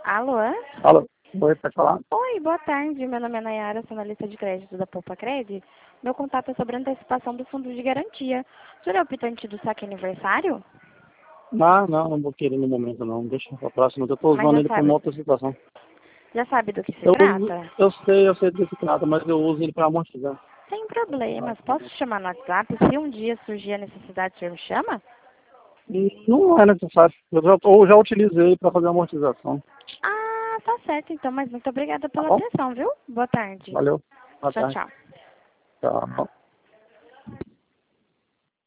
Alô? Alô, oi, pode falar? Oi, boa tarde. Meu nome é Nayara, sou analista de crédito da Poupa Cred. Meu contato é sobre a antecipação do fundo de garantia. O senhor é o optante do saque aniversário? Não vou querer no momento não, deixa pra próxima, eu tô Mas usando ele pra uma outra situação. já sabe do que se Eu, trata? eu sei do que se trata, mas eu uso ele pra amortizar. Sem problemas. Posso te chamar no WhatsApp? Se um dia surgir a necessidade, o senhor me chama? E não é necessário, eu já utilizei pra fazer amortização, Ah, tá certo então, mas muito obrigada tá pela bom? atenção, viu? Boa tarde. Valeu, boa Tchau, tarde. tchau. Tchau.